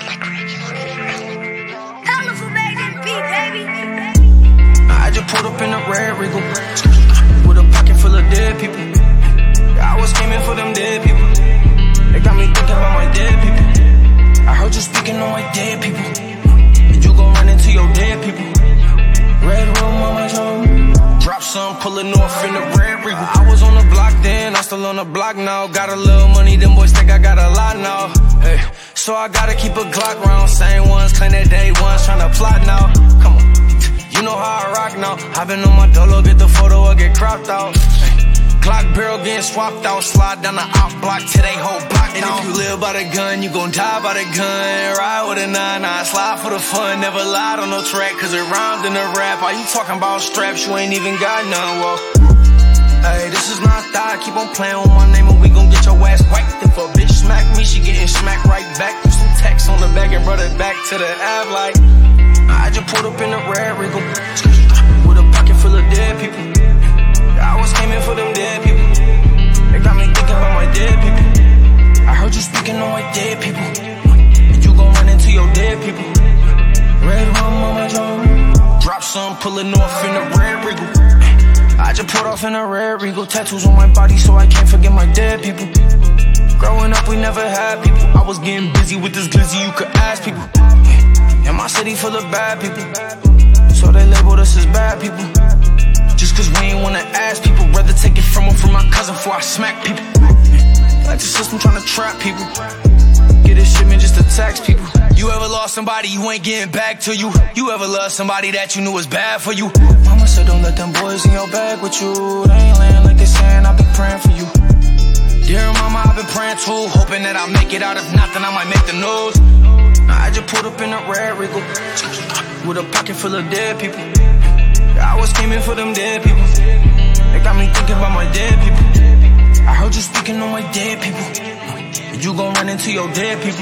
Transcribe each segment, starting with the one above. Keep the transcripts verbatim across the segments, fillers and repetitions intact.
I just pulled up in a red Regal with a pocket full of dead people. I was scheming for them dead people. They got me thinking about my dead people. I heard you speaking on my dead people. And you gon' run into your dead people. Red room on my drum. Drop some, pulling off in the red Regal. I was on the block then, I'm still on the block now. Got a little money, them boys think I got a lot now. Hey, so I gotta keep a Glock round. Same ones, claim that day ones, tryna plot now. Come on, you know how I rock now. I been on my dolo, get the photo or get cropped out. Glock barrel getting swapped out. Slide down the op block till they whole block down. And if you live by the gun, you gon' die by the gun. Ride with a nine nine, slide for the fun. Never lied on no track, cause it rhymed in the rap. Are you talking about straps? You ain't even got none, well. Hey, this is not that. Keep on playing with my name and we gon' get your ass whacked. If a bitch smack me, she getting smacked right back. Put some text on the back and brought it back to the ab like. I just pulled up in a red Regal with a pocket full of dead people. I was aiming for them dead people. They got me thinking about my dead people. I heard you speaking on my dead people. And you gon' run into your dead people. Red rum on my drum. Drop some, pulling off in the red Regal. I just pulled off in a red Regal. Tattoos on my body so I can't forget my dead people. Growing up we never had people. I was getting busy with this glizzy, you could ask people. And my city full of bad people, so they labeled us as bad people. Just cause we ain't wanna ask people, rather take it from them, from my cousin before I smack people. Like the system tryna trap people. Get this shit, man, just to tax people. You ever lost somebody you ain't getting back to you? You ever loved somebody that you knew was bad for you? Mama said don't let them boys in your bag with you. They ain't laying like they saying, I've been praying for you. Dear mama, I've been praying too, hoping that I'll make it out. If not, then I might make the news. I just pulled up in a red Regal with a pocket full of dead people. I was scheming for them dead people. They got me thinking about my dead people. I heard you speaking on my dead people. And you gon' run into your dead people.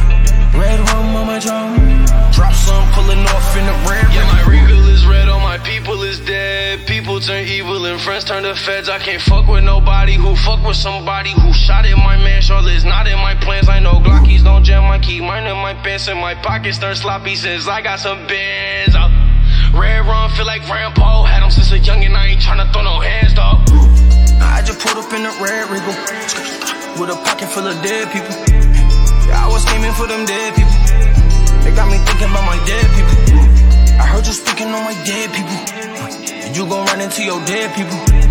Red rum on my drum. Drop some, pulling off in the red. Yeah, my Regal is red, all my people is dead. People turn evil and friends turn to feds. I can't fuck with nobody who fuck with somebody who shot at my man. Charlotte's not in my plans. I know Glockies don't jam my key. Mine in my pants and my pockets turn sloppy since I got some bands up. Red rum feel like Rambo. Had him since a youngin', I ain't tryna throw no hands, dawg. I just pulled up in a red Regal with a pocket full of dead people. I was aiming for them dead people. They got me thinking about my dead people. I heard you speaking on my dead people. And you gon' run into your dead people.